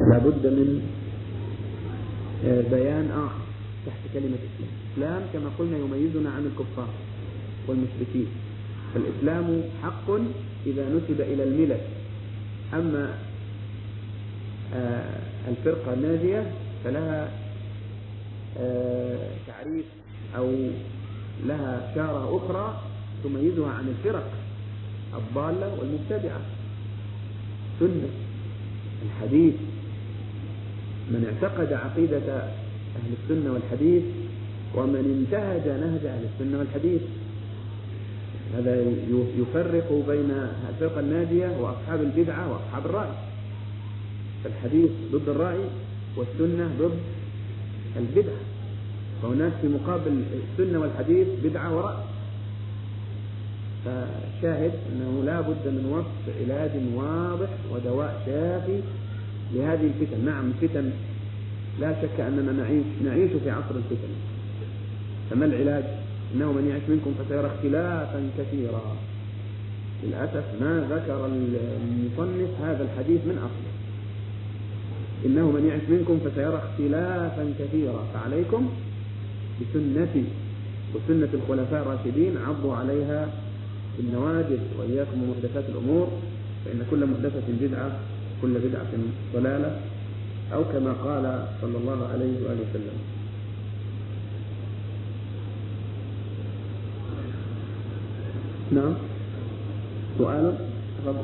لابد من بيان آخر تحت كلمة إسلام. إسلام كما قلنا يميزنا عن الكفار والمشركين، فالإسلام حق إذا نسب إلى الملة. أما الفرقة الناجية فلها تعريف أو لها شارة أخرى تميزها عن الفرق الضالة والمبتدعة: سنة، الحديث. من اعتقد عقيدة أهل السنة والحديث ومن انتهج نهج أهل السنة والحديث، هذا يفرق بين الفرقة الناجية وأصحاب البدعة وأصحاب الرأي. فالحديث ضد الرأي والسنة ضد البدعة، فهناك في مقابل السنة والحديث بدعة ورأي. فشاهد أنه لا بد من وصف علاج واضح ودواء شافي لهذه الفتن. نعم الفتن لا شك أننا نعيش في عصر الفتن، فما العلاج؟ إنه من يعيش منكم فسيرى اختلافا كثيرا. للأسف ما ذكر المصنف هذا الحديث من أصله. إنه من يعيش منكم فسيرى اختلافا كثيرا فعليكم بسنتي وسنة الخلفاء الراشدين عضوا عليها بالنواجذ وإياكم ومحدثات الأمور، فإن كل محدثة بدعة كل بدعة ضلالة، أو كما قال صلى الله عليه وآله وسلم. نعم سؤال تفضل.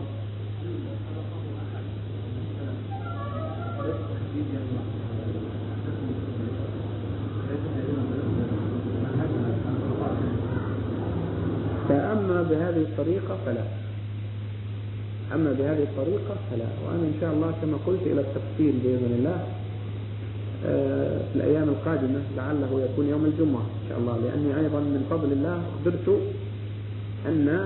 فأما بهذه الطريقة فلا، أما بهذه الطريقة فلا. وأنا إن شاء الله كما قلت إلى التفصيل بإذن الله في الأيام القادمة، لعله يكون يوم الجمعة إن شاء الله، لأني أيضا من فضل الله أخبرت أن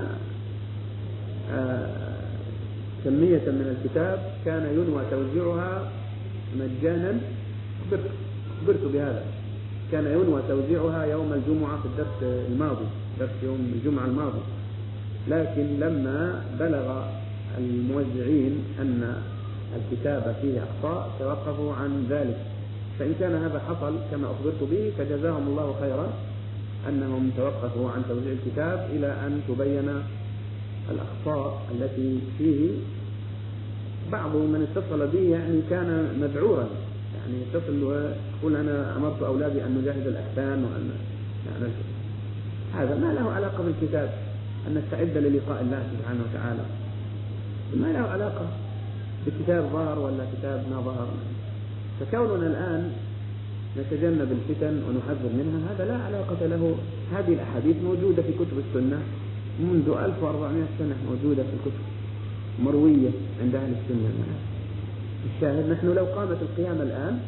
كمية من الكتاب كان ينوى توزيعها مجانا. أخبرت بهذا، كان ينوى توزيعها يوم الجمعة في الدرس الماضي، درس يوم الجمعة الماضي، لكن لما بلغ الموزعين أن الكتاب فيه أخطاء توقفوا عن ذلك. فإن كان هذا حصل كما أخبرت به فجزاهم الله خيرا أنهم توقفوا عن توزيع الكتاب إلى أن تبين الأخطاء التي فيه. بعض من اتصل به يعني كان مذعورا، يعني يتصل ويقول أنا أمرت أولادي أن نجاهد الأحسان، وأن يعني هذا ما له علاقة بالكتاب، أن نستعد للقاء الله سبحانه وتعالى، ما له علاقة بالكتاب ظهر ولا كتاب ما ظهر. فكوننا الآن نتجنب الفتن ونحذر منها هذا لا علاقة له. هذه الأحاديث موجودة في كتب السنة منذ 1400 سنة، موجودة في الكتب مروية عند أهل السنة. الشاهد نحن لو قامت القيامة الآن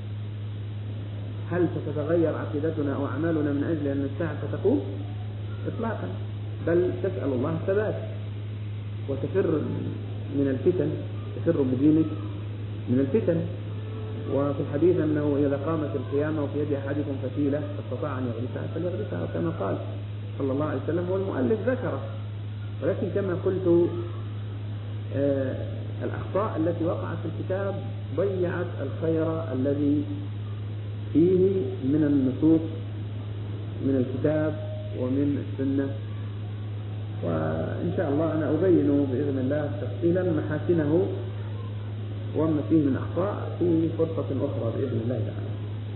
هل ستتغير عقيدتنا أو أعمالنا من أجل أن الساعة تقوم؟ إطلاقا، بل تسأل الله الثبات وتفر من الفتن، تفر بدينك من الفتن. وفي الحديث أنه إذا قامت القيامة وفي يد أحدكم فتيلة فاستطاع أن يغرسها فليغرسها، كما قال صلى الله عليه وسلم، والمؤلف ذكره. ولكن كما قلت الأخطاء التي وقعت في الكتاب ضيعت الخير الذي فيه من النصوص من الكتاب ومن السنة. وإن شاء الله أنا أبين بإذن الله تفصيلا محاسنه وما فيه من أخطاء في فرصة أخرى بإذن الله تعالى.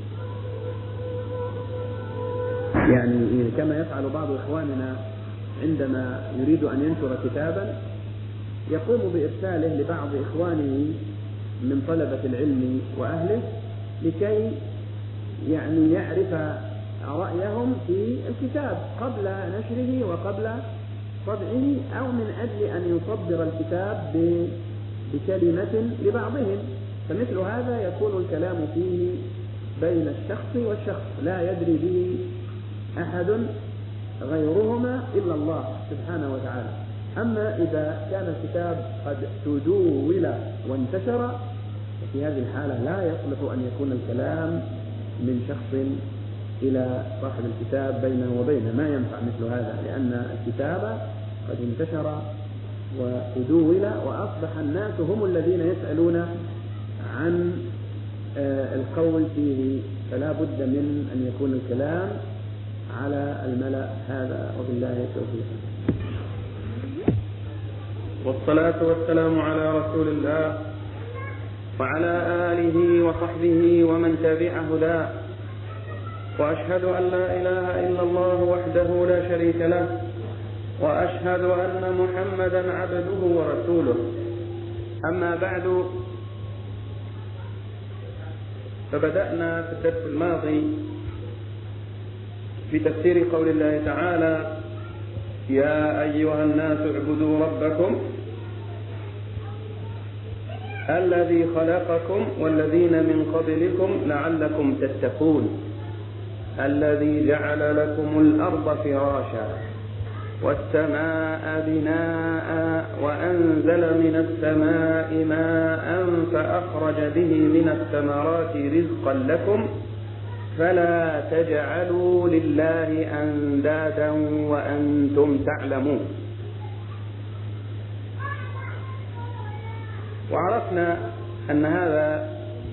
يعني كما يفعل بعض إخواننا عندما يريد أن ينشر كتابا يقوم بإرساله لبعض إخوانه من طلبة العلم وأهله لكي يعني يعرف رأيهم في الكتاب قبل نشره وقبل طبعه، أو من أجل أن يصدر الكتاب بكلمة لبعضهم. فمثل هذا يكون الكلام فيه بين الشخص والشخص لا يدري به أحد غيرهما إلا الله سبحانه وتعالى. أما إذا كان الكتاب قد تداول وانتشر ففي هذه الحالة لا يصلح أن يكون الكلام من شخص إلى صاحب الكتاب بينه وبينه، ما ينفع مثل هذا، لأن الكتاب قد انتشر وتداول وأصبح الناس هم الذين يسألون عن القول فيه، فلا بد من أن يكون الكلام على الملأ. هذا وبالله التوفيق. والصلاة والسلام على رسول الله وعلى آله وصحبه ومن تبع هداه، وأشهد أن لا إله إلا الله وحده لا شريك له، وأشهد أن محمدا عبده ورسوله. أما بعد، فبدأنا في الدرس الماضي في تفسير قول الله تعالى: يا أيها الناس اعبدوا ربكم الذي خلقكم والذين من قبلكم لعلكم تتقون، الذي جعل لكم الأرض فراشا والسماء بناء وأنزل من السماء ماء فأخرج به من الثمرات رزقا لكم فلا تجعلوا لله أندادا وأنتم تعلمون. وعرفنا أن هذا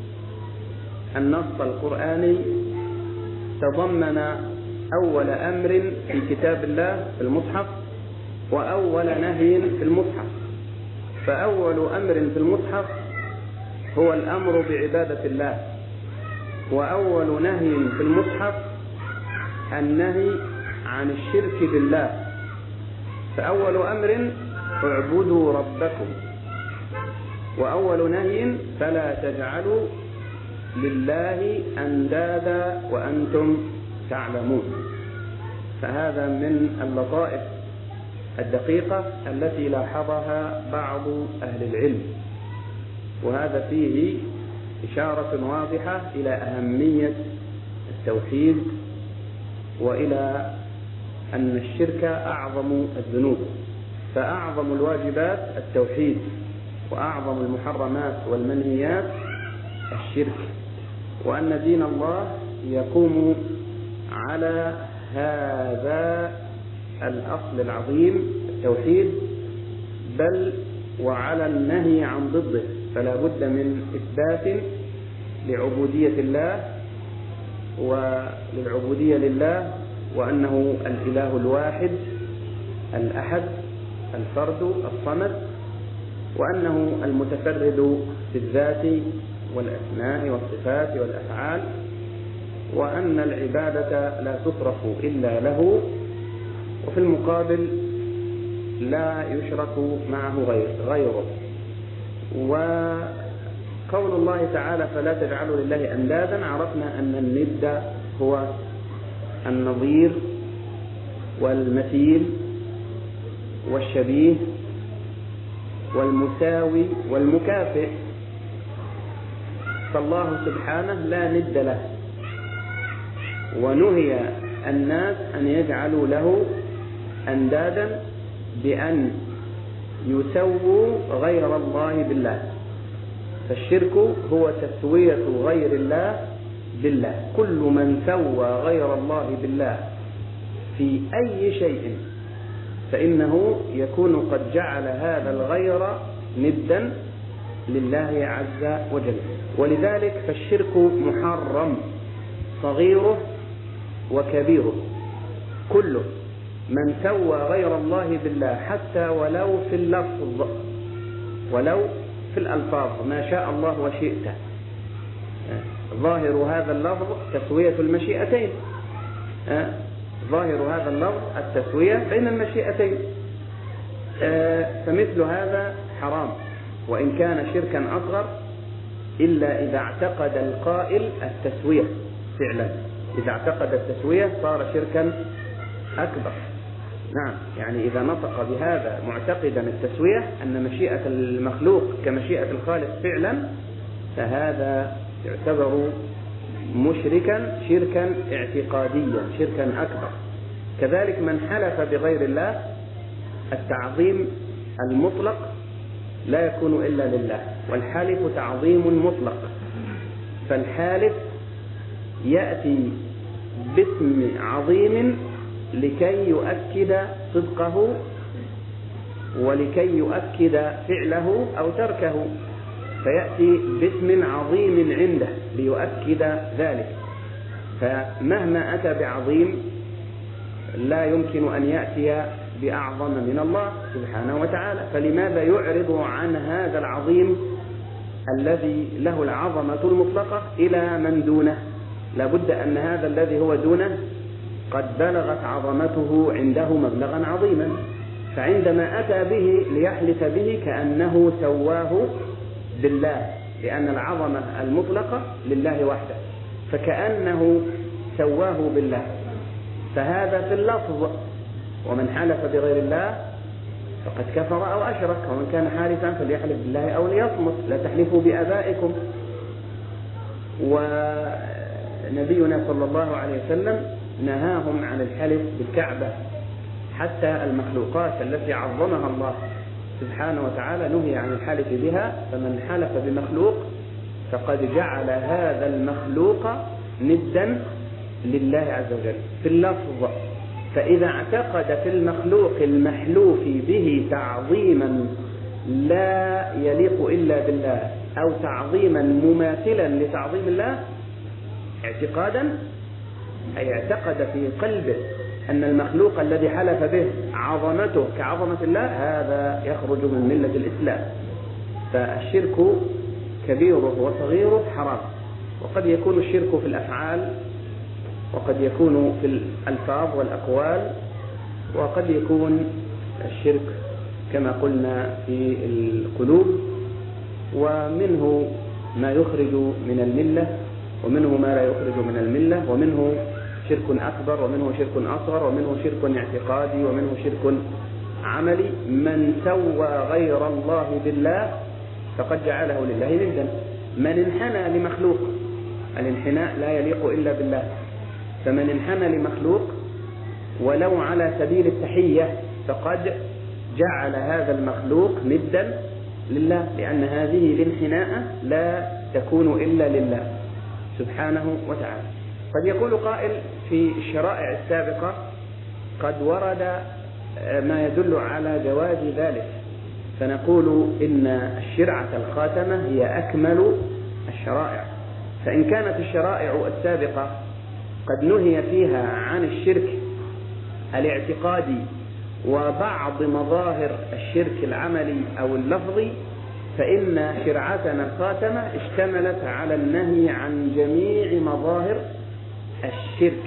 النص القرآني تضمن أول أمر في كتاب الله في المصحف وأول نهي في المصحف. فأول أمر في المصحف هو الأمر بعبادة الله، وأول نهي في المصحف النهي عن الشرك بالله. فأول أمر اعبدوا ربكم، وأول نهي فلا تجعلوا لله أندادا وأنتم تعلمون. فهذا من اللطائف الدقيقة التي لاحظها بعض أهل العلم، وهذا فيه إشارة واضحة إلى أهمية التوحيد، وإلى أن الشرك أعظم الذنوب، فأعظم الواجبات التوحيد، وأعظم المحرمات والمنهيات الشرك، وأن دين الله يقوم على هذا الأصل العظيم التوحيد، بل وعلى النهي عن ضده. فلا بد من إثبات لعبودية الله وللعبودية لله، وأنه الإله الواحد الأحد الفرد الصمد، وأنه المتفرد بالذات والأسماء والصفات والأفعال، وأن العبادة لا تصرف إلا له، وفي المقابل لا يشرك معه غيره. وقول الله تعالى فلا تجعلوا لله أندادا، عرفنا أن الند هو النظير والمثيل والشبيه والمساوي والمكافئ، فالله سبحانه لا ند له، ونهي الناس أن يجعلوا له أندادا بأن يسووا غير الله بالله. فالشرك هو تسوية غير الله بالله. كل من سوى غير الله بالله في أي شيء فإنه يكون قد جعل هذا الغير ندا لله عز وجل. ولذلك فالشرك محرم صغيره وكبيره كله. من سوى غير الله بالله حتى ولو في اللفظ ولو في الألفاظ ما شاء الله وشئت، ظاهر هذا اللفظ تسوية المشيئتين، ظاهر هذا اللفظ التسوية بين المشيئتين، فمثل هذا حرام وإن كان شركا أصغر، إلا إذا اعتقد القائل التسوية فعلا. إذا اعتقد التسوية صار شركا أكبر. نعم، يعني إذا نطق بهذا معتقدا التسوية أن مشيئة المخلوق كمشيئة الخالق فعلا، فهذا يعتبر مشركا شركا اعتقاديا، شركا أكبر. كذلك من حلف بغير الله، التعظيم المطلق لا يكون إلا لله، والحلف تعظيم مطلق. فالحالف يأتي باسم عظيم لكي يؤكد صدقه ولكي يؤكد فعله أو تركه. فيأتي باسم عظيم عنده ليؤكد ذلك. فمهما أتى بعظيم لا يمكن أن يأتي بأعظم من الله سبحانه وتعالى، فلماذا يعرض عن هذا العظيم الذي له العظمة المطلقة إلى من دونه؟ لابد أن هذا الذي هو دونه قد بلغت عظمته عنده مبلغا عظيما، فعندما أتى به ليحلف به كأنه سواه بالله، لأن العظمة المطلقة لله وحده، فكأنه سواه بالله. فهذا في اللفظ، ومن حلف بغير الله فقد كفر أو أشرك، ومن كان حالفا فليحلف بالله أو ليصمت، لا تحلفوا بآبائكم. ونبينا صلى الله عليه وسلم نهاهم عن الحلف بالكعبة، حتى المخلوقات التي عظمها الله سبحانه وتعالى نهي عن الحلف بها، فمن حلف بمخلوق فقد جعل هذا المخلوق ندا لله عز وجل في اللفظ. فإذا اعتقد في المخلوق المحلوف به تعظيما لا يليق إلا بالله، أو تعظيما مماثلا لتعظيم الله اعتقادا، أي اعتقد في قلبه أن المخلوق الذي حلف به عظمته كعظمة الله، هذا يخرج من ملة الإسلام. فالشرك كبيره وصغيره حرام، وقد يكون الشرك في الأفعال، وقد يكون في الألفاظ والأقوال، وقد يكون الشرك كما قلنا في القلوب، ومنه ما يخرج من الملة، ومنه ما لا يخرج من الملة، ومنه شرك أكبر، ومنه شرك أصغر، ومنه شرك اعتقادي، ومنه شرك عملي. من سوى غير الله بالله فقد جعله لله ندا. من انحنى لمخلوق، الانحناء لا يليق إلا بالله، فمن انحنى لمخلوق ولو على سبيل التحية فقد جعل هذا المخلوق ندا لله، لأن هذه الانحناء لا تكون إلا لله سبحانه وتعالى. قد يقول قائل في الشرائع السابقة قد ورد ما يدل على جواز ذلك، فنقول إن الشرعة الخاتمة هي أكمل الشرائع. فإن كانت الشرائع السابقة قد نهي فيها عن الشرك الاعتقادي وبعض مظاهر الشرك العملي أو اللفظي، فإن شرعتنا الخاتمة اشتملت على النهي عن جميع مظاهر الشرك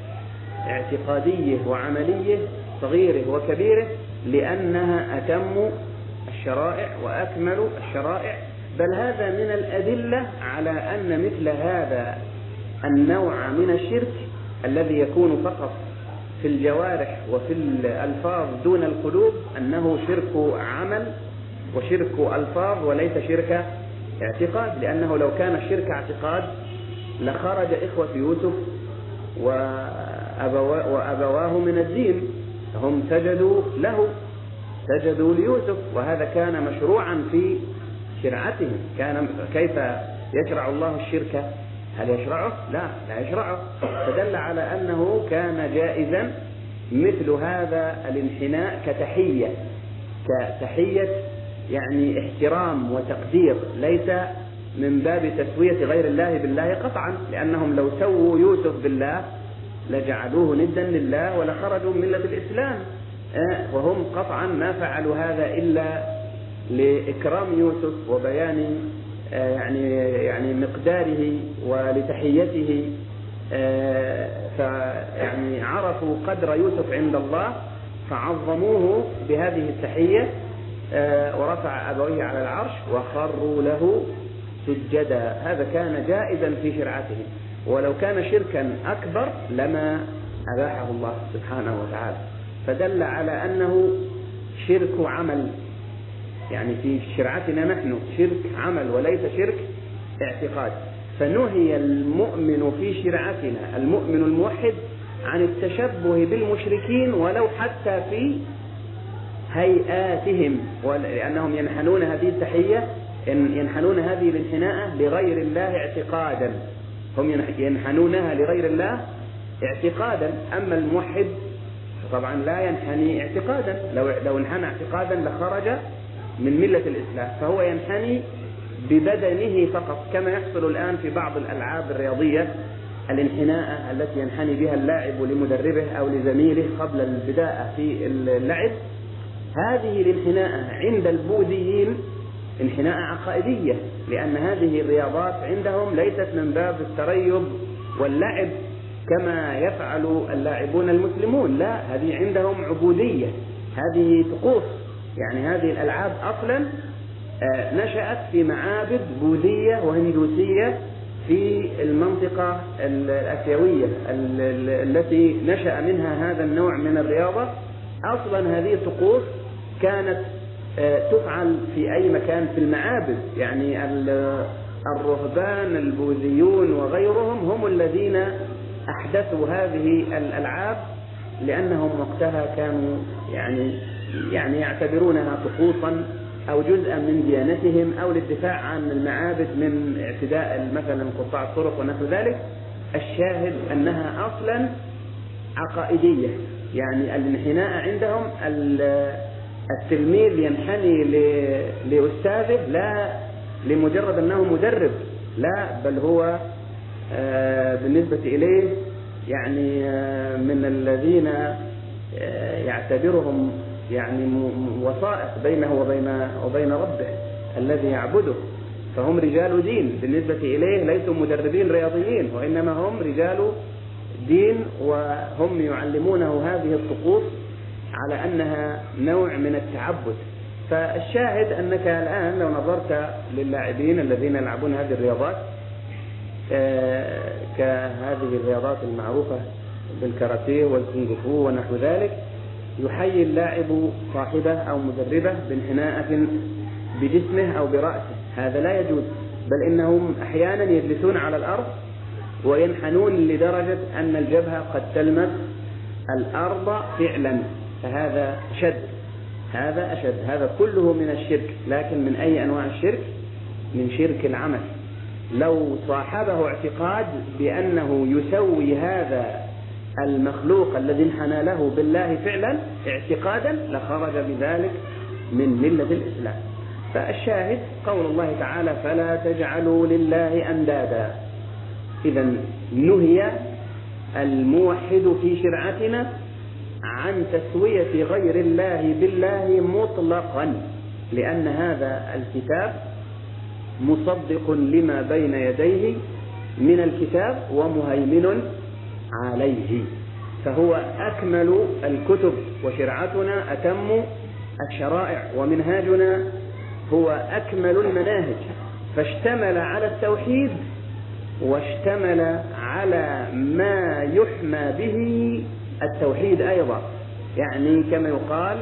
اعتقاديه وعمليه صغيره وكبيره، لأنها أتم الشرائع وأكمل الشرائع. بل هذا من الأدلة على أن مثل هذا النوع من الشرك الذي يكون فقط في الجوارح وفي الألفاظ دون القلوب أنه شرك عمل وشرك ألفاظ وليس شرك اعتقاد، لأنه لو كان الشرك اعتقاد لخرج إخوة يوسف وأبواه من الدين، فهم سجدوا له، سجدوا ليوسف، وهذا كان مشروعا في شرعتهم. كيف يشرع الله الشرك؟ هل يشرعه؟ لا يشرعه. فدل على أنه كان جائزا مثل هذا الانحناء كتحية يعني احترام وتقدير، ليس من باب تسوية غير الله بالله قطعا، لأنهم لو سووا يوسف بالله لجعلوه ندا لله ولخرجوا من ملة الإسلام، وهم قطعا ما فعلوا هذا إلا لإكرام يوسف وبيان يعني مقداره ولتحيته، فيعني عرفوا قدر يوسف عند الله فعظموه بهذه التحية، ورفع أبويه على العرش وخروا له سجدا. هذا كان جائزا في شرعته، ولو كان شركا أكبر لما أباحه الله سبحانه وتعالى. فدل على أنه شرك عمل، يعني في شرعتنا نحن شرك عمل وليس شرك اعتقاد. فنهي المؤمن في شرعتنا، المؤمن الموحد، عن التشبه بالمشركين ولو حتى في هيئاتهم، لأنهم ينحنون هذه التحية، ينحنون هذه الانحناء لغير الله اعتقادا، هم ينحنونها لغير الله اعتقادا. أما الموحد طبعا لا ينحني اعتقادا، لو انحنى اعتقادا لخرج من ملة الإسلام، فهو ينحني ببدنه فقط، كما يحصل الآن في بعض الألعاب الرياضية، الانحناء التي ينحني بها اللاعب لمدربه أو لزميله قبل البداية في اللعب. هذه الانحناء عند البوذيين انحناء عقائدية، لأن هذه الرياضات عندهم ليست من باب التريض واللعب كما يفعل اللاعبون المسلمون، لا، هذه عندهم عبودية، هذه طقوس. يعني هذه الألعاب أصلا نشأت في معابد بوذية وهندوسية في المنطقة الآسيوية التي نشأ منها هذا النوع من الرياضة. أصلا هذه الطقوس كانت تفعل في أي مكان في المعابد، يعني الرهبان البوذيون وغيرهم هم الذين أحدثوا هذه الألعاب، لأنهم وقتها كانوا يعني يعتبرونها طقوسا أو جزءا من ديانتهم أو للدفاع عن المعابد من اعتداء مثلا قطاع الطرق ونحو ذلك. الشاهد أنها أصلا عقائدية، يعني الانحناء عندهم التلميذ ينحني لأستاذه لا لمجرد أنه مدرب، لا، بل هو بالنسبة إليه يعني من الذين يعتبرهم يعني وسائط بينه وبين ربه الذي يعبده. فهم رجال دين بالنسبة إليه، ليسوا مدربين رياضيين، وإنما هم رجال دين، وهم يعلمونه هذه الطقوس على أنها نوع من التعبد. فالشاهد أنك الآن لو نظرت للاعبين الذين يلعبون هذه الرياضات كهذه الرياضات المعروفة بالكاراتيه والكونغ فو ونحو ذلك، يحيي اللاعب صاحبه أو مدربه بانحناءة بجسمه أو برأسه، هذا لا يجوز، بل إنهم أحيانا يجلسون على الأرض وينحنون لدرجة أن الجبهة قد تلمس الأرض فعلا، فهذا أشد، هذا كله من الشرك. لكن من أي أنواع الشرك؟ من شرك العمل. لو صاحبه اعتقاد بأنه يسوي هذا المخلوق الذي انحنى له بالله فعلا اعتقادا لخرج بذلك من ملة الإسلام. فالشاهد قول الله تعالى: فلا تجعلوا لله أندادا. إذا نهي الموحد في شرعتنا عن تسوية غير الله بالله مطلقا، لأن هذا الكتاب مصدق لما بين يديه من الكتاب ومهيمن عليه، فهو أكمل الكتب، وشرعتنا أتم الشرائع، ومنهاجنا هو أكمل المناهج، فاشتمل على التوحيد واشتمل على ما يحمى به التوحيد أيضا، يعني كما يقال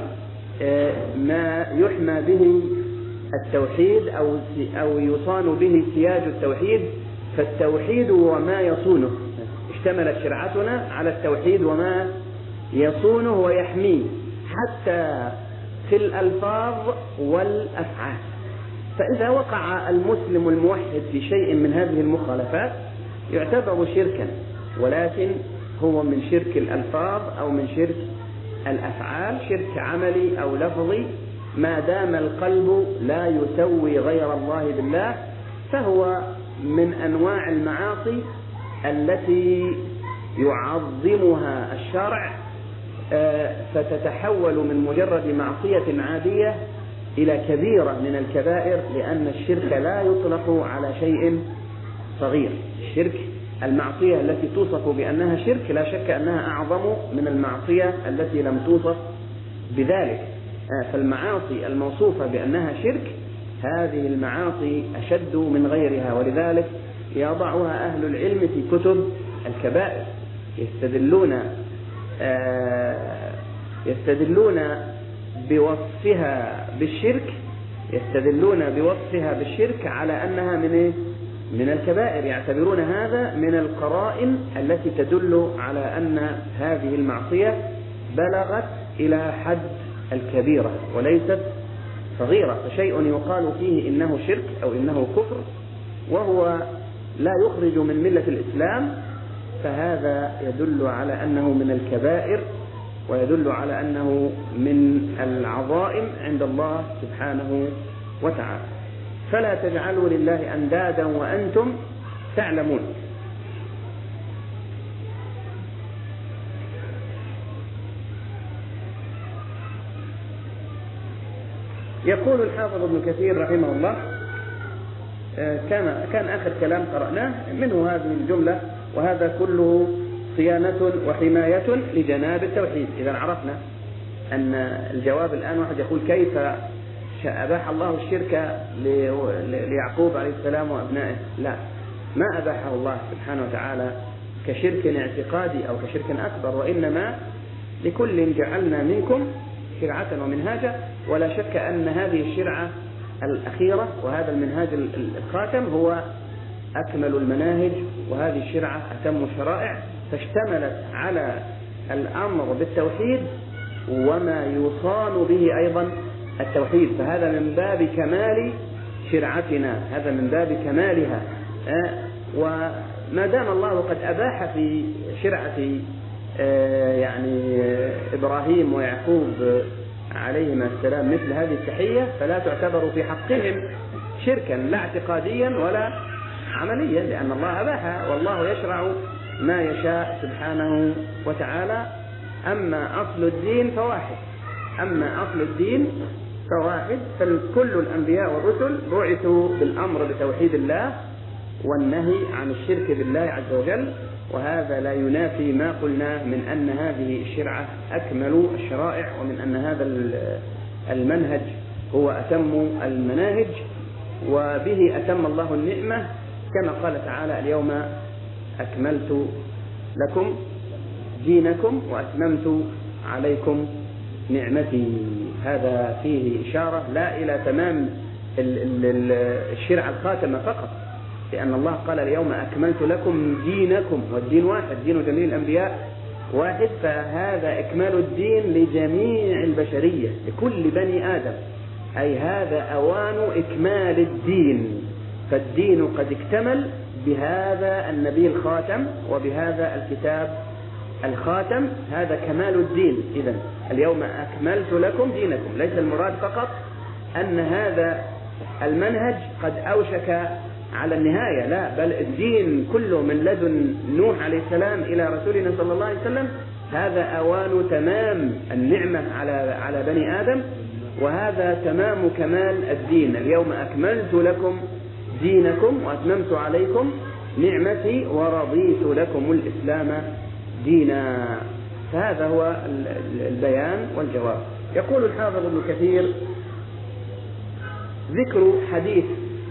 ما يحمى به التوحيد أو يصان به سياج التوحيد، فالتوحيد وما يصونه. اشتملت شرعتنا على التوحيد وما يصونه ويحميه حتى في الألفاظ والأفعال. فإذا وقع المسلم الموحد في شيء من هذه المخالفات يعتبر شركا، ولكن هو من شرك الألفاظ أو من شرك الأفعال، شرك عملي أو لفظي، ما دام القلب لا يسوي غير الله بالله، فهو من أنواع المعاصي التي يعظمها الشرع، فتتحول من مجرد معصية عادية إلى كبيرة من الكبائر، لأن الشرك لا يطلق على شيء صغير. الشرك المعصية التي توصف بأنها شرك لا شك أنها أعظم من المعصية التي لم توصف بذلك، فالمعاصي الموصوفة بأنها شرك هذه المعاصي أشد من غيرها، ولذلك يضعها أهل العلم في كتب الكبائر، يستدلون بوصفها بالشرك على أنها من الكبائر، يعتبرون هذا من القرائن التي تدل على أن هذه المعصية بلغت إلى حد الكبيرة وليست صغيرة، فشيء يقال فيه إنه شرك أو إنه كفر وهو لا يخرج من ملة الإسلام، فهذا يدل على أنه من الكبائر ويدل على أنه من العظائم عند الله سبحانه وتعالى. فلا تجعلوا لله أندادا وأنتم تعلمون. يقول الحافظ ابن كثير رحمه الله: كان آخر كلام قرأناه منه هذه الجملة: وهذا كله صيانة وحماية لجناب التوحيد. إذا عرفنا أن الجواب الآن واحد يقول: كيف أباح الله الشرك ليعقوب عليه السلام وأبنائه؟ لا، ما أباحه الله سبحانه وتعالى كشرك اعتقادي أو كشرك أكبر، وإنما لكل جعلنا منكم شرعة ومنهاجا. ولا شك أن هذه الشرعة الأخيرة وهذا المنهاج الخاتم هو أكمل المناهج، وهذه الشرعة أتم الشرائع، فاشتملت على الأمر بالتوحيد وما يصان به أيضا التوحيد، فهذا من باب كمال شرعتنا، هذا من باب كمالها. وما دام الله قد أباح في شرعة يعني إبراهيم ويعقوب عليهما السلام مثل هذه التحية، فلا تعتبر في حقهم شركا لا اعتقاديا ولا عمليا، لأن الله أباحها، والله يشرع ما يشاء سبحانه وتعالى. أما أصل الدين فواحد، فكل الأنبياء والرسل بعثوا بالأمر بتوحيد الله والنهي عن الشرك بالله عز وجل، وهذا لا ينافي ما قلناه من أن هذه الشرعة أكمل الشرائع، ومن أن هذا المنهج هو أتم المناهج، وبه أتم الله النعمة، كما قال تعالى: اليوم أكملت لكم دينكم وأتممت عليكم نعمتي. هذا فيه إشارة لا إلى تمام الشرع الخاتمة فقط، لأن الله قال: اليوم أكملت لكم دينكم، والدين واحد، دين جميع الأنبياء واحد، فهذا إكمال الدين لجميع البشرية، لكل بني آدم، أي هذا أوان إكمال الدين، فالدين قد اكتمل بهذا النبي الخاتم وبهذا الكتاب الخاتم، هذا كمال الدين. إذن اليوم أكملت لكم دينكم، ليس المراد فقط أن هذا المنهج قد أوشك على النهاية، لا، بل الدين كله من لدن نوح عليه السلام إلى رسولنا صلى الله عليه وسلم، هذا أوان تمام النعمة على بني آدم، وهذا تمام كمال الدين. اليوم أكملت لكم دينكم وأتممت عليكم نعمتي ورضيت لكم الإسلام دينا. فهذا هو البيان والجواب. يقول الحافظ ابن كثير: ذكر حديث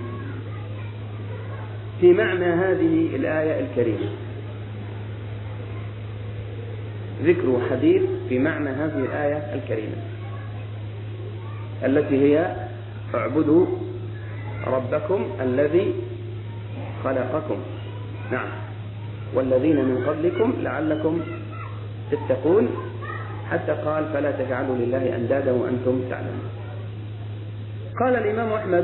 في معنى هذه الآية الكريمة، ذكر حديث في معنى هذه الآية الكريمة التي هي: اعبدوا ربكم الذي خلقكم، نعم، والذين من قبلكم لعلكم تتقون، حتى قال: فلا تجعلوا لله أندادا وأنتم تعلمون. قال الإمام أحمد: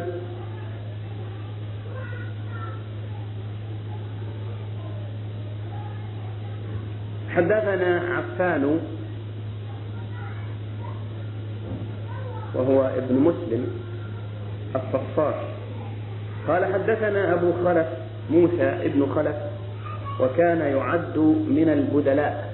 حدثنا عفان وهو ابن مسلم الصفار قال: حدثنا أبو خلف موسى ابن خلف، وكان يعد من البدلاء،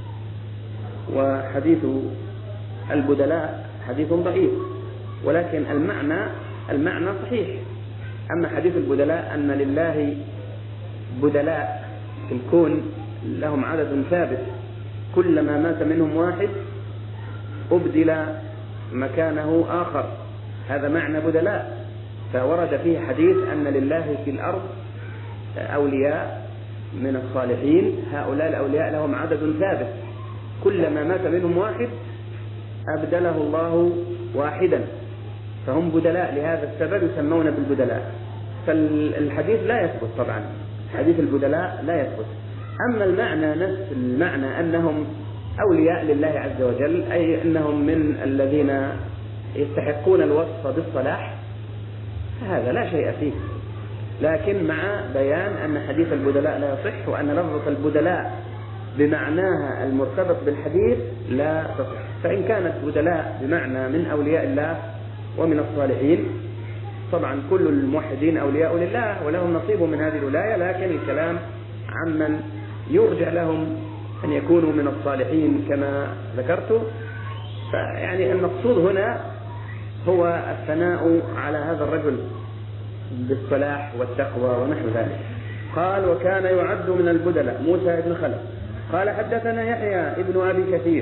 وحديث البدلاء حديث ضعيف، ولكن المعنى صحيح. أما حديث البدلاء أن لله بدلاء في الكون لهم عدد ثابت، كلما مات منهم واحد أبدل مكانه آخر، هذا معنى بدلاء. فورد فيه حديث أن لله في الأرض أولياء من الصالحين، هؤلاء الأولياء لهم عدد ثابت، كلما مات منهم واحد أبدله الله واحدا، فهم بدلاء، لهذا السبب يسمون بالبدلاء. فالحديث لا يثبت، طبعا حديث البدلاء لا يثبت. أما المعنى نفس المعنى أنهم أولياء لله عز وجل، أي أنهم من الذين يستحقون الوصف بالصلاح، هذا لا شيء فيه، لكن مع بيان أن حديث البدلاء لا يصح، وأن لفظة البدلاء بمعناها المرتبط بالحديث لا تصح. فإن كانت بدلاء بمعنى من أولياء الله ومن الصالحين طبعا كل الموحدين أولياء لله ولهم نصيب من هذه الولاية، لكن الكلام عمن يرجع لهم أن يكونوا من الصالحين كما ذكرت. فيعني المقصود هنا هو الثناء على هذا الرجل بالصلاح والتقوى ونحو ذلك. قال: وكان يعد من البدلاء موسى بن خلف. قال: حدثنا يحيى ابن أبي كثير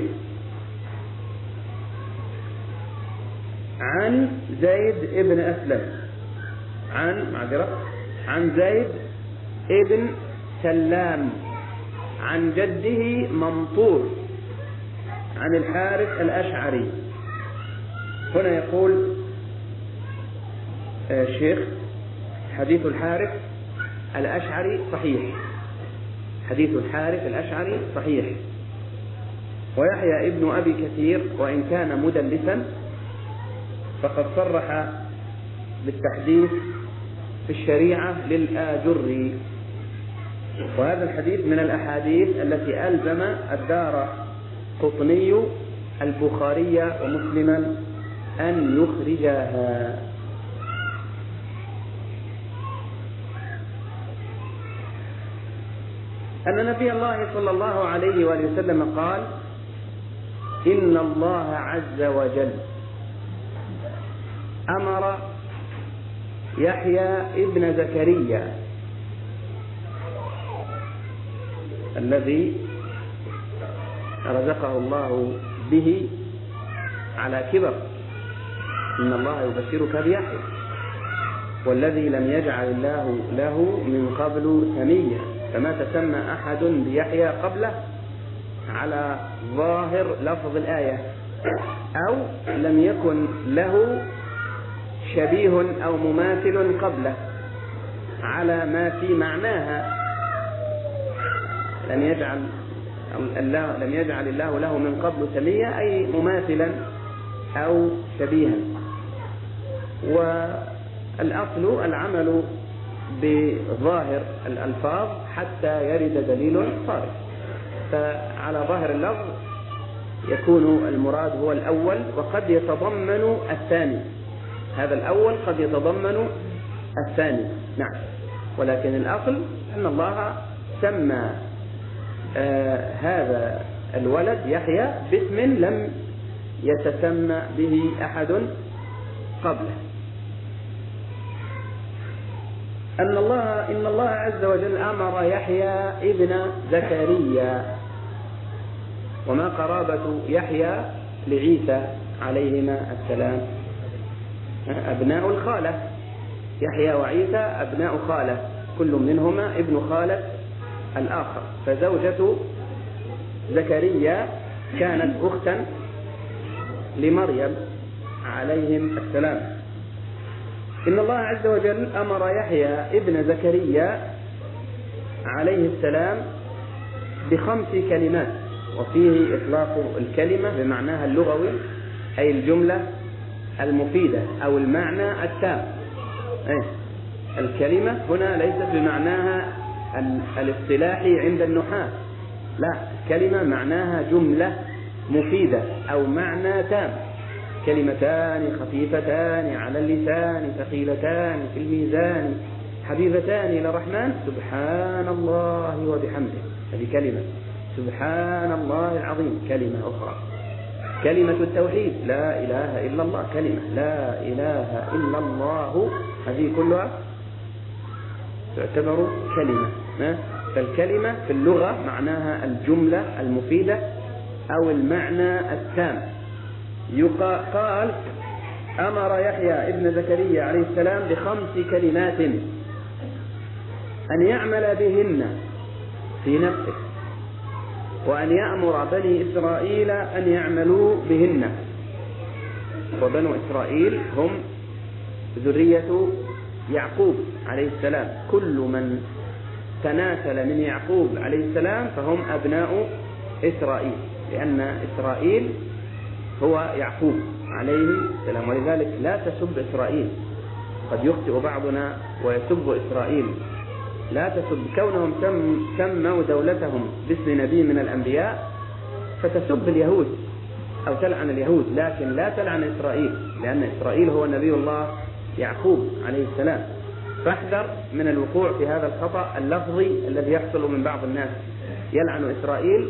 عن زيد ابن أسلم عن زيد ابن سلام عن جده منصور عن الحارث الأشعري. هنا يقول الشيخ: حديث الحارث الأشعري صحيح، حديث الحارث الأشعري صحيح. ويحيى ابن أبي كثير وإن كان مدلسا فقد صرح بالتحديث في الشريعة للآجري. وهذا الحديث من الأحاديث التي ألزم الدارقطني البخاري ومسلما أن يخرجاها. أن نبي الله صلى الله عليه وآله وسلم قال: إن الله عز وجل أمر يحيى ابن زكريا الذي رزقه الله به على كبر، إن الله يبشرك بيحيى والذي لم يجعل الله له من قبل سميا، فما تسمى أحد بيحيى قبله على ظاهر لفظ الآية، أو لم يكن له شبيه أو مماثل قبله على ما في معناها، لم يجعل الله له من قبل سميا أي مماثلا أو شبيها. والأصل العمل بظاهر الألفاظ حتى يرد دليل صارف، فعلى ظاهر اللفظ يكون المراد هو الأول وقد يتضمن الثاني، هذا الأول قد يتضمن الثاني، نعم. ولكن الأصل أن الله سمى هذا الولد يحيى باسم لم يتسمى به أحد قبله. إن الله عز وجل أمر يحيى ابن زكريا. وما قرابة يحيى لعيسى عليهما السلام؟ أبناء الخالة، يحيى وعيسى أبناء خالة، كل منهما ابن خالة الآخر، فزوجة زكريا كانت أختا لمريم عليهم السلام. إن الله عز وجل أمر يحيى ابن زكريا عليه السلام ب5 كلمات، وفيه إطلاق الكلمة بمعناها اللغوي أي الجملة المفيدة أو المعنى التام. الكلمة هنا ليست بمعناها الاصطلاحي عند النحاة، لا، الكلمة معناها جملة مفيدة أو معنى تام، كلمتان خفيفتان على اللسان ثقيلتان في الميزان حبيبتان إلى الرحمن سبحان الله وبحمده، هذه كلمة. سبحان الله العظيم كلمة أخرى. كلمة التوحيد لا إله إلا الله كلمة، لا إله إلا الله، هذه كلها تعتبر كلمة. فالكلمة في اللغة معناها الجملة المفيدة أو المعنى التام. قال أمر يحيى ابن زكريا عليه السلام ب5 كلمات أن يعمل بهن في نفسه، وأن يأمر بني إسرائيل أن يعملوا بهن. وبنو إسرائيل هم ذرية يعقوب عليه السلام، كل من تناسل من يعقوب عليه السلام فهم أبناء إسرائيل، لأن إسرائيل هو يعقوب عليه السلام. ولذلك لا تسب إسرائيل، قد يخطئ بعضنا ويسب إسرائيل، لا تسب، كونهم سموا دولتهم باسم نبي من الأنبياء فتسب اليهود أو تلعن اليهود، لكن لا تلعن إسرائيل، لأن إسرائيل هو نبي الله يعقوب عليه السلام. فاحذر من الوقوع في هذا الخطأ اللفظي الذي يحصل من بعض الناس، يلعن إسرائيل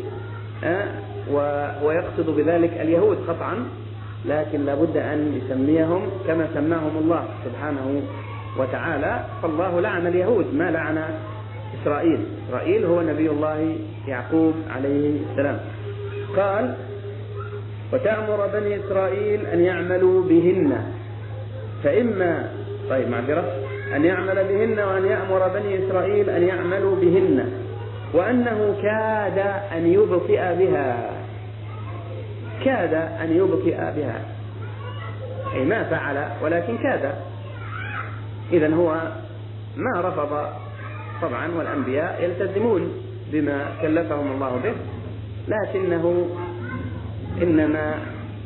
ويقصد بذلك اليهود قطعا، لكن لابد أن يسميهم كما سماهم الله سبحانه وتعالى. فالله لعن اليهود ما لعن إسرائيل. إسرائيل هو نبي الله يعقوب عليه السلام. قال: وتأمر بني إسرائيل أن يعملوا بهن، فإما أن يعمل بهن، وأن يأمر بني إسرائيل أن يعملوا بهن، وأنه كاد أن يبطئ بها. كاد أن يبطئ بها أي ما فعل ولكن كاد. إذن هو ما رفض طبعا، والأنبياء يلتزمون بما كلفهم الله به، لكنه إنما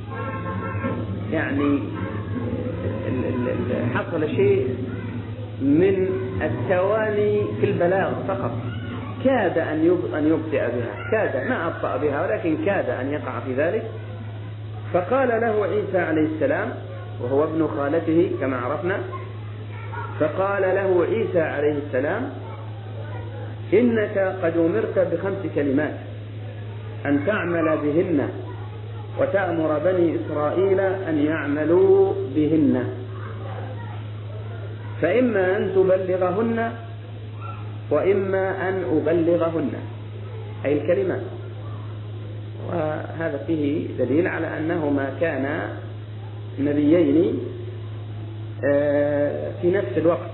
يعني حصل شيء من التواني في البلاغ فقط. كاد أن يبطئ بها، كاد ما أبطأ بها ولكن كاد أن يقع في ذلك. فقال له عيسى عليه السلام، وهو ابن خالته كما عرفنا، فقال له عيسى عليه السلام: إنك قد أمرت ب5 كلمات أن تعمل بهن وتأمر بني إسرائيل أن يعملوا بهن، فإما أن تبلغهن وإما أن أبلغهن، أي الكلمات. وهذا فيه دليل على أنهما كانا نبيين في نفس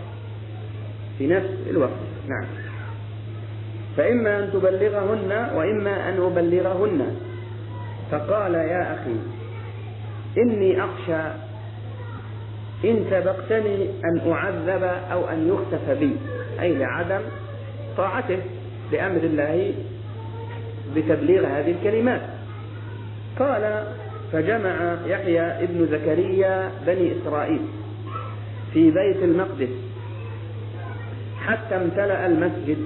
الوقت. نعم. فإما أن تبلغهن وإما أن أبلغهن. فقال: يا أخي إني أخشى إن سبقتني أن أعذب أو أن يخسف بي، أي لعدم طاعته لأمر الله بتبليغ هذه الكلمات. قال: فجمع يحيى ابن زكريا بني إسرائيل في بيت المقدس حتى امتلأ المسجد.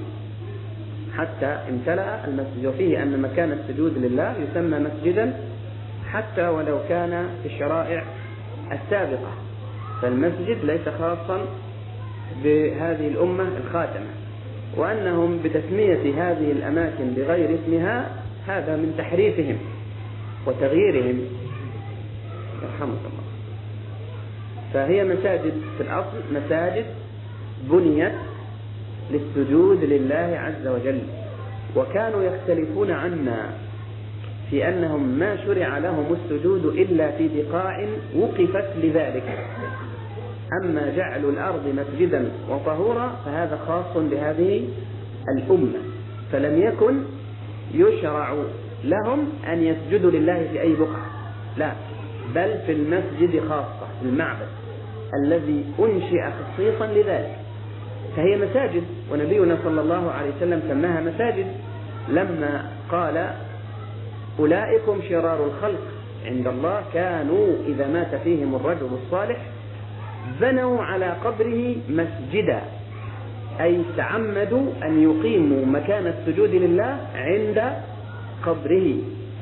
وفيه أن مكان السجود لله يسمى مسجدا حتى ولو كان في الشرائع السابقة، فالمسجد ليس خاصا بهذه الأمة الخاتمة. وأنهم بتسمية هذه الأماكن بغير اسمها هذا من تحريفهم وتغييرهم، يرحمك الله. فهي مساجد في الأصل مساجد بنيت للسجود لله عز وجل، وكانوا يختلفون عنا في أنهم ما شرع لهم السجود إلا في بقاع وقفت لذلك. أما جعل الأرض مسجدا وطهورا فهذا خاص بهذه الأمة، فلم يكن يشرع لهم أن يسجدوا لله في أي بقعة، لا، بل في المسجد خاصة، في المعبد الذي أنشئ خصيصا لذلك. فهي مساجد، ونبينا صلى الله عليه وسلم سماها مساجد لما قال: أولئكم شرار الخلق عند الله، كانوا إذا مات فيهم الرجل الصالح بنوا على قبره مسجدا، أي تعمدوا أن يقيموا مكان السجود لله عند قبره،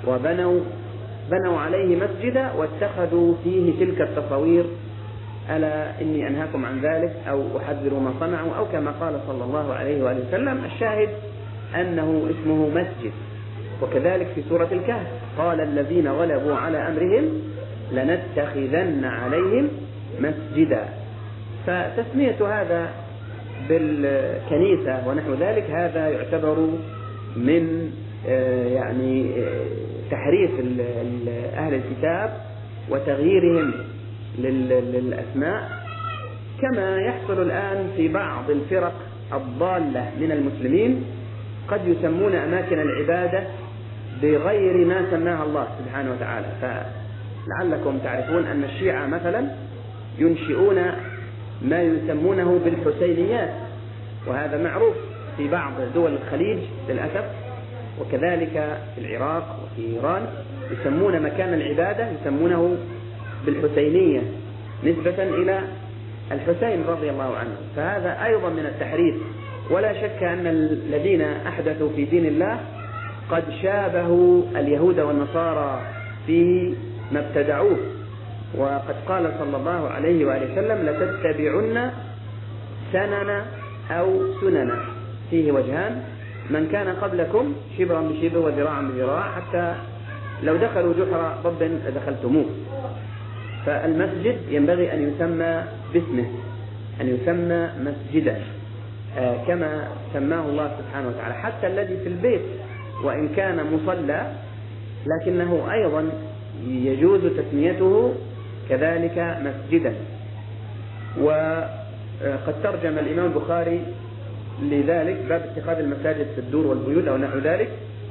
وبنوا عليه مسجدا واتخذوا فيه تلك التصاوير. ألا إني أنهاكم عن ذلك أو أحذر ما صنعوا، أو كما قال صلى الله عليه وآله وسلم. الشاهد أنه اسمه مسجد. وكذلك في سورة الكهف قال: الذين غلبوا على أمرهم لنتخذن عليهم مسجدا. فتسمية هذا بالكنيسة ونحو ذلك هذا يعتبر من يعني تحريف أهل الكتاب وتغييرهم للأسماء، كما يحصل الآن في بعض الفرق الضالة من المسلمين، قد يسمون أماكن العبادة بغير ما سماها الله سبحانه وتعالى. فلعلكم تعرفون أن الشيعة مثلا ينشئون ما يسمونه بالحسينيات، وهذا معروف في بعض دول الخليج للأسف، وكذلك في العراق وفي إيران يسمون مكان العبادة يسمونه بالحسينية نسبة إلى الحسين رضي الله عنه. فهذا أيضا من التحريف. ولا شك أن الذين أحدثوا في دين الله قد شابهوا اليهود والنصارى في ما ابتدعوه، وقد قال صلى الله عليه وآله وسلم: لتتبعن سنن أو سنن، فيه وجهان: من كان قبلكم شبرا بشبر وذراعا بذراع، حتى لو دخلوا جحر ضب لدخلتموه. فالمسجد ينبغي أن يسمى باسمه، أن يسمى مسجدا كما سماه الله سبحانه وتعالى. حتى الذي في البيت وإن كان مصلى لكنه أيضا يجوز تسميته كذلك مسجدا. وقد ترجم الإمام البخاري لذلك باب اتخاذ المساجد في الدور والبيوت أو نحو ذلك.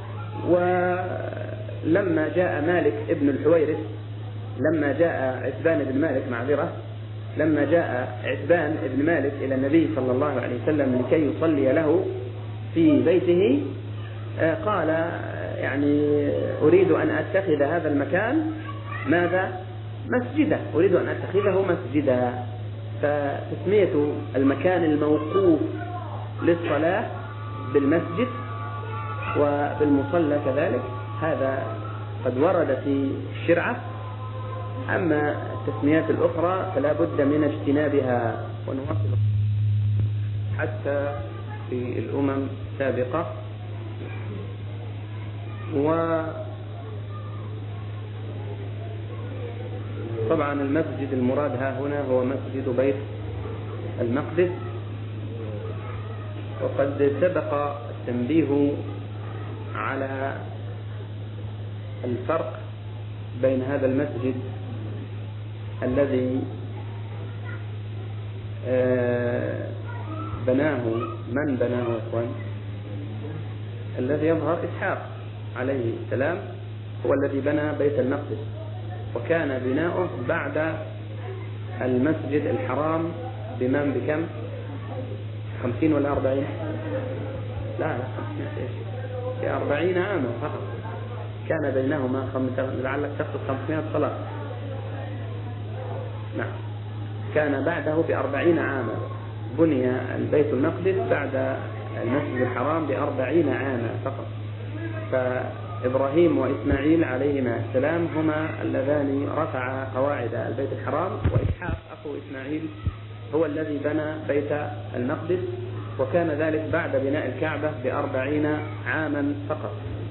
ولما جاء مالك ابن الحويرث، لما جاء عتبان بن مالك لما جاء عتبان بن مالك إلى النبي صلى الله عليه وسلم لكي يصلي له في بيته، قال: يعني أريد أن أتخذ هذا المكان ماذا؟ مسجدا، أريد أن أتخذه مسجدا. فتسمية المكان الموقوف للصلاة بالمسجد وبالمصلى كذلك هذا قد ورد في الشرعة. أما التسميات الأخرى فلا بد من اجتنابها. ونواصل حتى في الأمم السابقة. وطبعا المسجد المراد ها هنا هو مسجد بيت المقدس. وقد سبق التنبيه على الفرق بين هذا المسجد الذي بناه، من بناه يا إخوان؟ الذي يظهر إسحاق عليه السلام هو الذي بنى بيت المقدس، وكان بناؤه بعد المسجد الحرام بكم؟ 50 ولا 40؟ لا 40 عاما فقط كان بينهما، لعلك تقصد 500 صلاة. نعم، كان بعده ب40 عاما. بني البيت المقدس بعد المسجد الحرام ب40 عاما فقط. فإبراهيم وإسماعيل عليهما السلام هما اللذان رفعا قواعد البيت الحرام، وإسحاق أخو إسماعيل هو الذي بنى بيت المقدس، وكان ذلك بعد بناء الكعبة ب40 عاما فقط.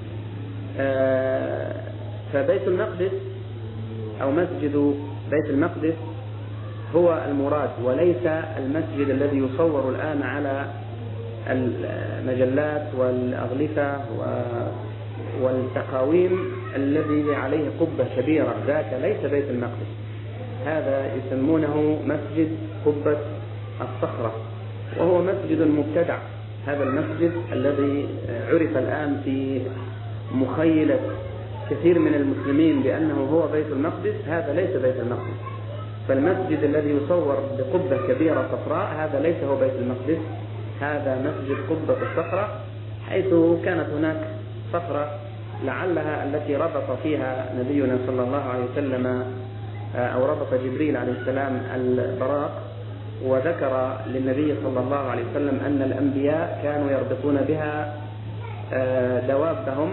فبيت المقدس أو مسجد بيت المقدس هو المراد، وليس المسجد الذي يصور الآن على المجلات والأغلفة والتقاويم الذي عليه قبة كبيرة، ذاك ليس بيت المقدس، هذا يسمونه مسجد قبة الصخرة، وهو مسجد مبتدع. هذا المسجد الذي عرف الآن في مخيلة كثير من المسلمين بأنه هو بيت المقدس، هذا ليس بيت المقدس. فالمسجد الذي يصور بقبة كبيرة صفراء هذا ليس هو بيت المقدس، هذا مسجد قبة الصخرة، حيث كانت هناك صخرة لعلها التي ربط فيها نبينا صلى الله عليه وسلم أو ربط جبريل عليه السلام البراق، وذكر للنبي صلى الله عليه وسلم أن الأنبياء كانوا يربطون بها دوابهم.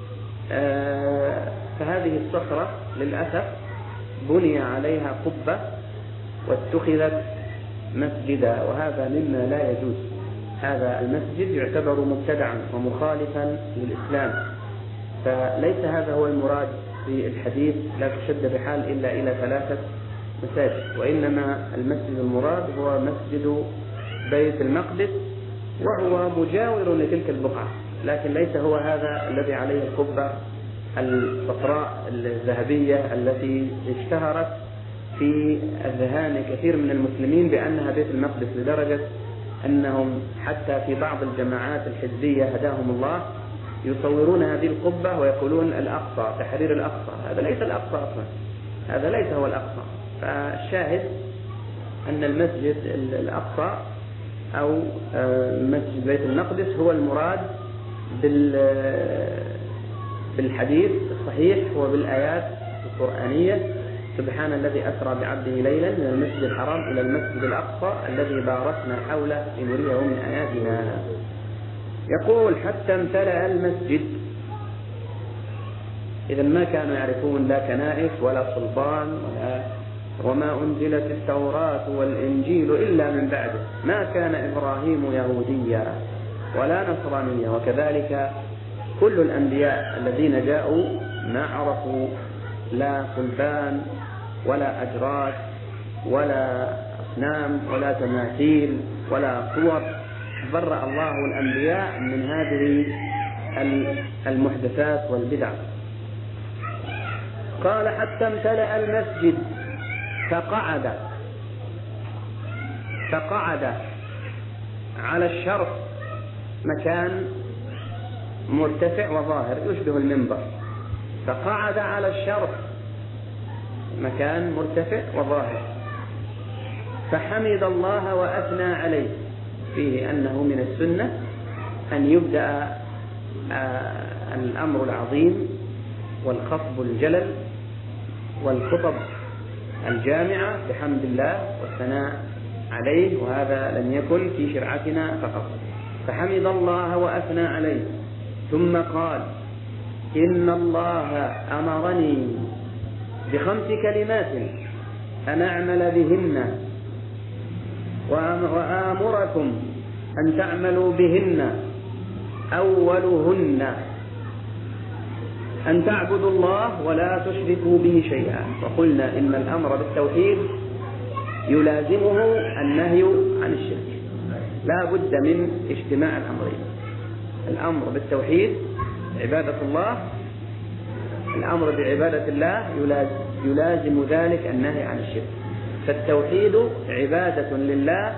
فهذه الصخرة للأسف بني عليها قبة واتخذت مسجدا، وهذا مما لا يجوز. هذا المسجد يعتبر مبتدعا ومخالفا للإسلام، فليس هذا هو المراد في الحديث: لا تشد بحال إلا إلى 3 مساجد، وإنما المسجد المراد هو مسجد بيت المقدس، وهو مجاور لتلك البقعة، لكن ليس هو هذا الذي عليه القبة الصفراء الذهبية التي اشتهرت في أذهان كثير من المسلمين بأنها بيت المقدس، لدرجة أنهم حتى في بعض الجماعات الحزبية هداهم الله يصورون هذه القبة ويقولون الأقصى، تحرير الأقصى. هذا ليس الأقصى أصلا، هذا ليس هو الأقصى. فالشاهد أن المسجد الأقصى أو مسجد بيت المقدس هو المراد بالحديث الصحيح وبالآيات القرآنية: سبحان الذي أسرى بعبده ليلا من المسجد الحرام إلى المسجد الأقصى الذي باركنا حوله لنريه من آياتنا. يقول: حتى امتلأ المسجد. إذا ما كانوا يعرفون لا كنائس ولا صلبان ولا وما أنزلت التوراة والإنجيل إلا من بعده ما كان إبراهيم يهوديا ولا نصرانيا. وكذلك كل الأنبياء الذين جاءوا ما عرفوا لا قلبان ولا أجراس ولا أصنام ولا تماثيل ولا صور. برأ الله الأنبياء من هذه المحدثات والبدع. قال حتى امتلأ المسجد فقعد على الشرف، مكان مرتفع وظاهر يشبه المنبر، فقعد على الشرف مكان مرتفع وظاهر، فحمد الله وأثنى عليه. فيه أنه من السنة أن يبدأ الأمر العظيم والخطب الجلل والخطب الجامعة بحمد الله والثناء عليه، وهذا لم يكن في شرعتنا فقط. فحمد الله وأثنى عليه ثم قال: إن الله أمرني ب5 كلمات أن أعمل بهن وآمركم أن تعملوا بهن. أولهن أن تعبدوا الله ولا تشركوا به شيئا. وقلنا إن الأمر بالتوحيد يلازمه النهي عن الشرك، لا بد من اجتماع الأمرين. الأمر بالتوحيد عبادة الله، الأمر بعبادة الله يلازم ذلك النهي عن الشرك. فالتوحيد عبادة لله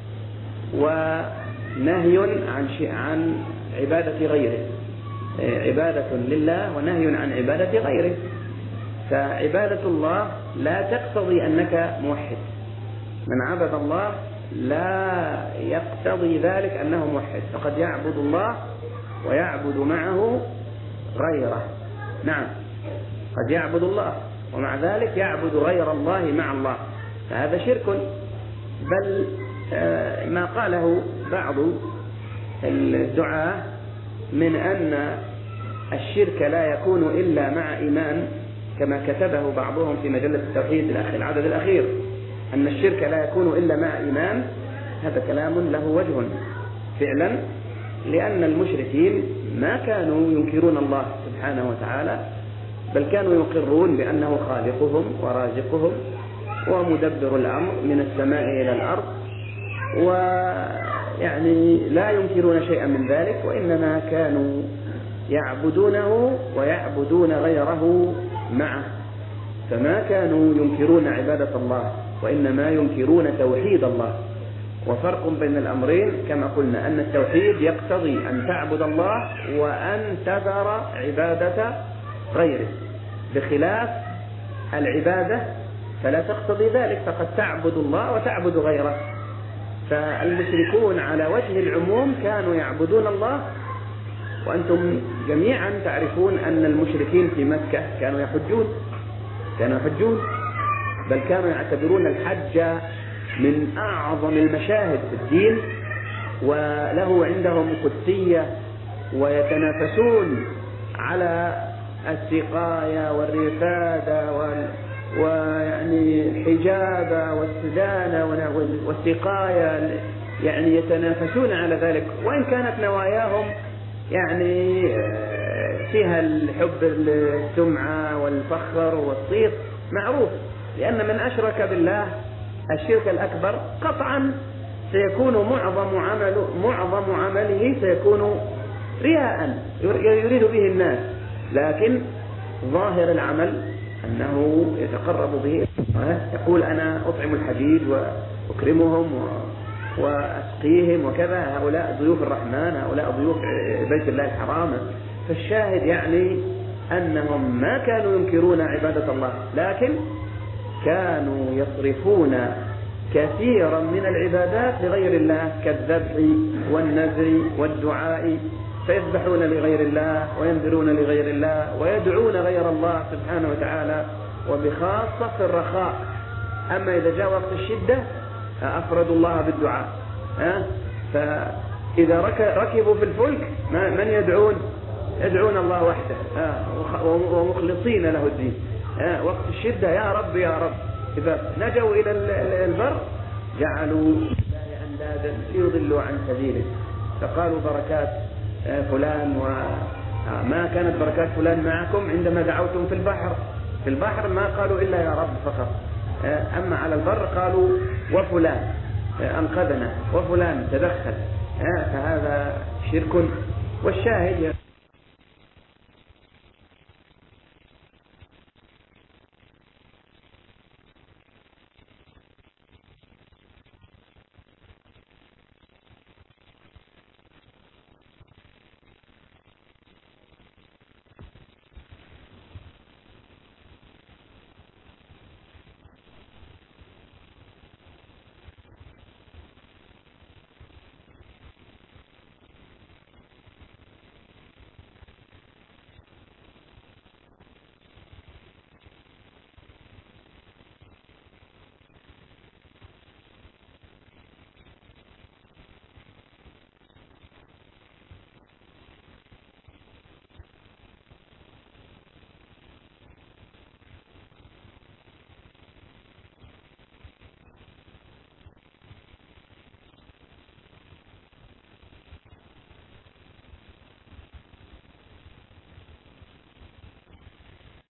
ونهي عن عبادة غيره، عبادة لله ونهي عن عبادة غيره. فعبادة الله لا تقتضي أنك موحد، من عبد الله لا يقتضي ذلك أنه موحد، فقد يعبد الله ويعبد معه غيره. نعم، قد يعبد الله ومع ذلك يعبد غير الله مع الله، فهذا شرك. بل ما قاله بعض الدعاة من أن الشرك لا يكون إلا مع إيمان، كما كتبه بعضهم في مجلة التوحيد العدد الأخير، أن الشرك لا يكون إلا مع إيمان. هذا كلام له وجه فعلا، لأن المشركين ما كانوا ينكرون الله سبحانه وتعالى، بل كانوا يقرون بأنه خالقهم ورازقهم ومدبر الأمر من السماء إلى الأرض، ويعني لا ينكرون شيئا من ذلك، وإنما كانوا يعبدونه ويعبدون غيره معه. فما كانوا ينكرون عبادة الله، وإنما ينكرون توحيد الله. وفرق بين الأمرين كما قلنا، أن التوحيد يقتضي أن تعبد الله وأن تذر عبادة غيره، بخلاف العبادة فلا تقتضي ذلك، فقد تعبد الله وتعبد غيره. فالمشركون على وجه العموم كانوا يعبدون الله، وأنتم جميعا تعرفون أن المشركين في مكة كانوا يحجون، بل كانوا يعتبرون الحج من أعظم المشاهد في الدين، وله عندهم قدسية، ويتنافسون على السقاية والرفادة ويعني الحجابة والسدانة والسقاية، يعني يتنافسون على ذلك، وإن كانت نواياهم يعني فيها الحب السمعة والفخر والصيت معروف، لأن من أشرك بالله الشرك الأكبر قطعا سيكون معظم عمله سيكون رياء يريد به الناس، لكن ظاهر العمل أنه يتقرب به، يقول أنا أطعم الحجيج وأكرمهم وأسقيهم وكذا، هؤلاء ضيوف الرحمن، هؤلاء ضيوف بيت الله الحرام. فالشاهد يعني أنهم ما كانوا ينكرون عبادة الله، لكن كانوا يصرفون كثيرا من العبادات لغير الله، كالذبح والنذر والدعاء، فيذبحون لغير الله وينذرون لغير الله ويدعون غير الله سبحانه وتعالى، وبخاصة في الرخاء. أما إذا جاء وقت الشدة أفردوا الله بالدعاء، فإذا ركبوا في الفلك من يدعون الله وحده ومخلصين له الدين. وقت الشدة يا رب يا رب، إذا نجوا إلى البر جعلوا أندادا ليضلوا عن سبيله، فقالوا بركات فلان، وما كانت بركات فلان معكم عندما دعوتم في البحر ما قالوا إلا يا رب فقط، أما على البر قالوا وفلان أنقذنا وفلان تدخل، فهذا شرك. والشاهد